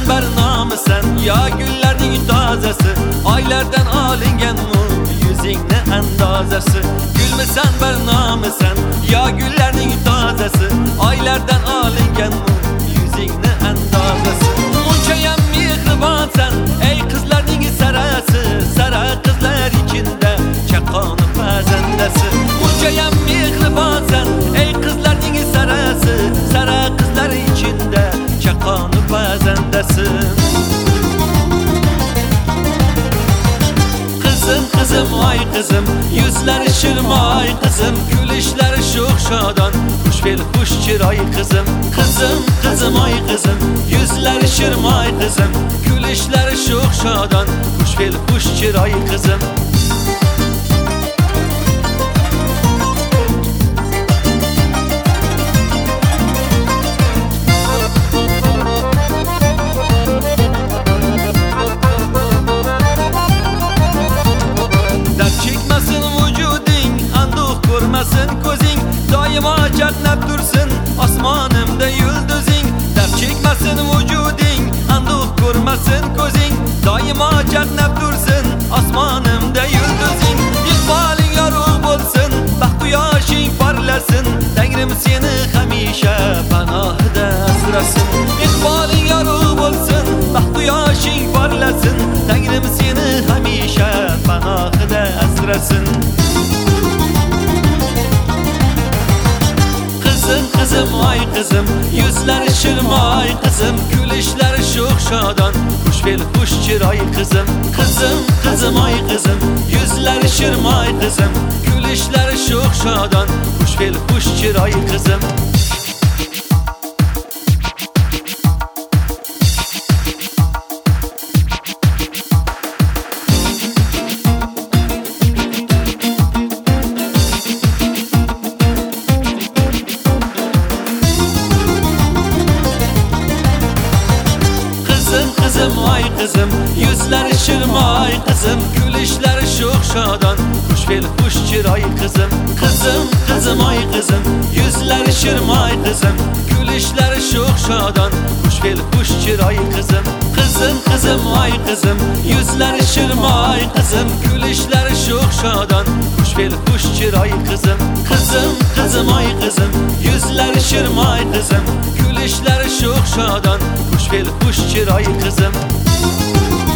bernamısan ya güllerning tozasi, oylardan olingan mu yuzingni andozasi. Gulmisan bernamısan ya güllerning tozasi, oylardan olingan mu yuzingni andozasi. Munchayam mehribonsan ey qizlarning sarasi, sara qizlar ichida chaqoni pazandasi. Munchayam mehribonsan ey qizlarning sarasi, sara qizlar ichida chaqoni pazandasi. Kızım kızım ay kızım, yüzleri şırmay kızım, gülüşleri şok şadan, hoşfel hoş çıray kızım. Kızım kızım ay kızım, yüzleri şırmay kızım, gülüşleri şok şadan, hoşfel hoş çıray kızım. Görmesin gözün, daima çatnab dursun osmonimda yulduzing. Dard chekmasin vujuding, anduh ko'rmasin ko'zing, doimo chaqnab tursin osmonimda yulduzing. Iqboling yorug' bo'lsin, baxt quyoshing porlasin, Tangrim seni hamisha panohida asrasin. Iqboling yorug' bo'lsin, baxt quyoshing porlasin, Tangrim seni hamisha panohida asrasin. Kızım kızım ay kızım, yüzleri şırmay kızım, gülüşleri şok şadan, hoşfel hoş çıray kızım. Kızım kızım ay kızım, yüzleri şırmay kızım, gülüşleri şok şadan, hoşfel hoş çıray kızım. Kızım ay kızım, yüzleri şırmay kızım, gülüşleri şok şadan, hoşfel hoş çıray kızım. Kızım kızım ay kızım, yüzleri şırmay kızım, gülüşleri şok şadan, hoşfel hoş çıray kızım. Kızım kızım ay kızım, yüzleri şırmay kızım, gülüşleri şok şadan, hoşfel hoş çıray kızım. Kızım kızım ay kızım, yüzleri şırmay kızım, gülüşleri şok şadan, hoşfel hoş çıray kızım.